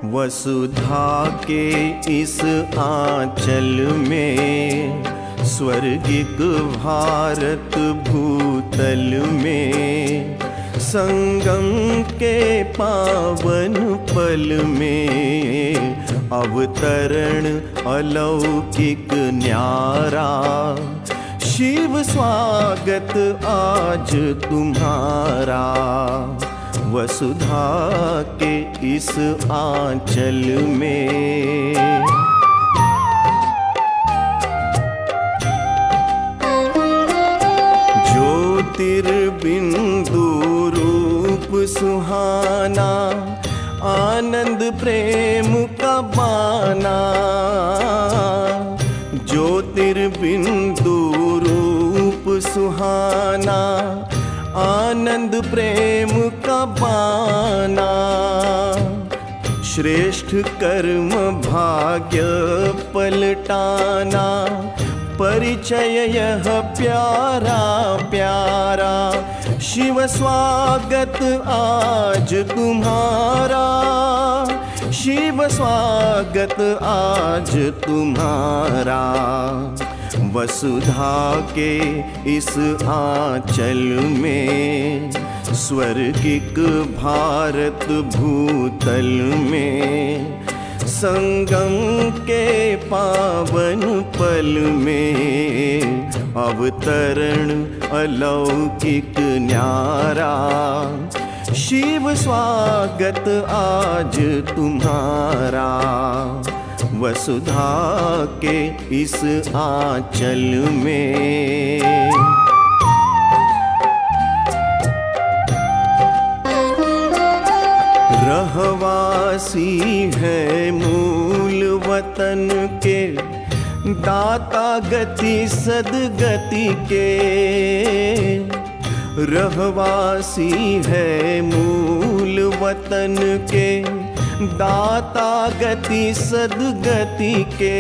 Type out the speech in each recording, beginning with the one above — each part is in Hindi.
वसुधा के इस आंचल में, स्वर्गिक भारत भूतल में, संगम के पावन पल में, अवतरण अलौकिक न्यारा। शिव स्वागत आज तुम्हारा, वसुधा के इस आंचल में। ज्योतिर्बिंदु रूप सुहाना, आनंद प्रेम का बाना। ज्योतिर्बिंदु रूप सुहाना, आनंद प्रेम का बाना। श्रेष्ठ कर्म भाग्य पलटाना, परिचय यह प्यारा प्यारा। शिव स्वागत आज तुम्हारा, शिव स्वागत आज तुम्हारा। वसुधा के इस आंचल में, स्वर्गिक भारत भूतल में, संगम के पावन पल में, अवतरण अलौकिक न्यारा। शिव स्वागत आज तुम्हारा, वसुधा के इस आंचल में। रहवासी है मूल वतन के, दाता गति सदगति के। रहवासी है मूल वतन के, दाता गति सदगति के।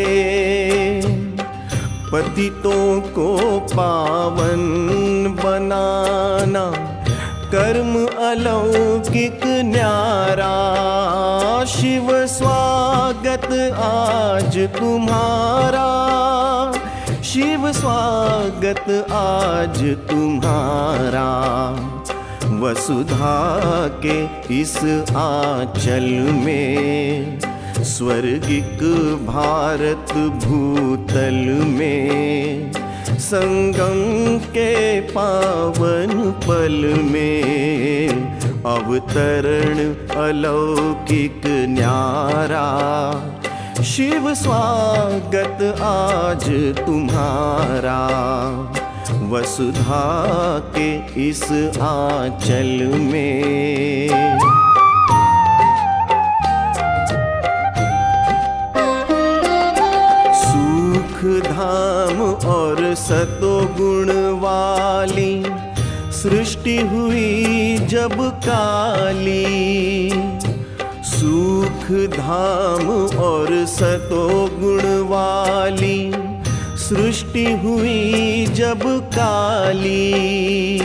पतितों को पावन बनाना, कर्म अलौकिक न्यारा। शिव स्वागत आज तुम्हारा, शिव स्वागत आज तुम्हारा। वसुधा के इस आंचल में, स्वर्गिक भारत भूतल में, संगम के पावन पल में, अवतरण अलौकिक न्यारा। शिव स्वागत आज तुम्हारा, वसुधा के इस आंचल में। सुख धाम और सतोगुण वाली, सृष्टि हुई जब काली। सुख धाम और सतोगुण वाली, सृष्टि हुई जब काली।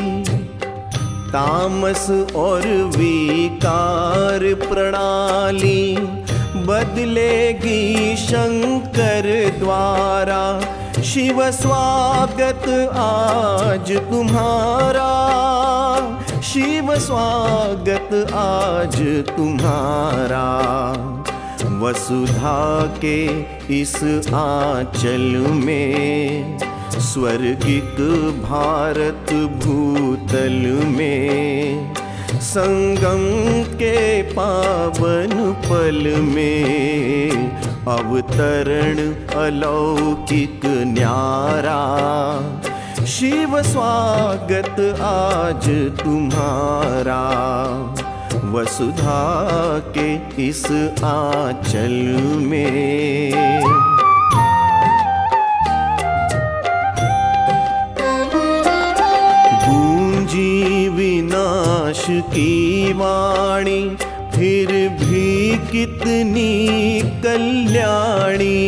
तामस और विकार प्रणाली, बदलेगी शंकर द्वारा। शिव स्वागत आज तुम्हारा, शिव स्वागत आज तुम्हारा। वसुधा के इस आंचल में, स्वर्गिक भारत भूतल में, संगम के पावन पल में, अवतरण अलौकिक न्यारा। शिव स्वागत आज तुम्हारा, वसुधा के इस आंचल में। गूंजी विनाश की वाणी, फिर भी कितनी कल्याणी।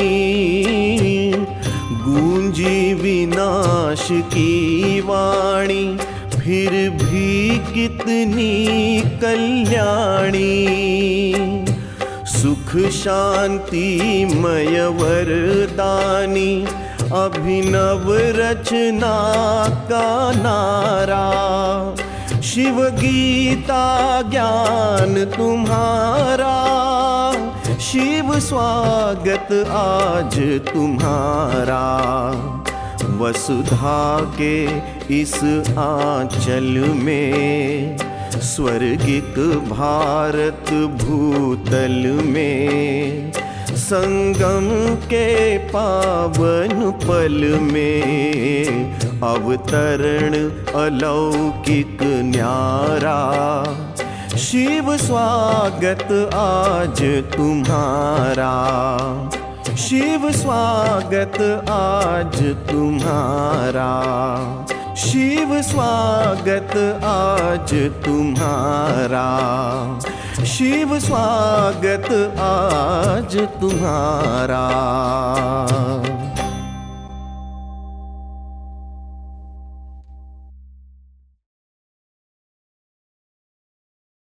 गूंजी विनाश की वाणी, फिर भी कितनी कल्याणी। सुख शांति मय वरदानी, अभिनव रचना का नारा। शिव गीता ज्ञान तुम्हारा, शिव स्वागत आज तुम्हारा। वसुधा के इस आंचल में, स्वर्गिक भारत भूतल में, संगम के पावन पल में, अवतरण अलौकिक न्यारा। शिव स्वागत आज तुम्हारा, शिव स्वागत आज तुम्हारा, शिव स्वागत आज तुम्हारा, शिव स्वागत आज तुम्हारा।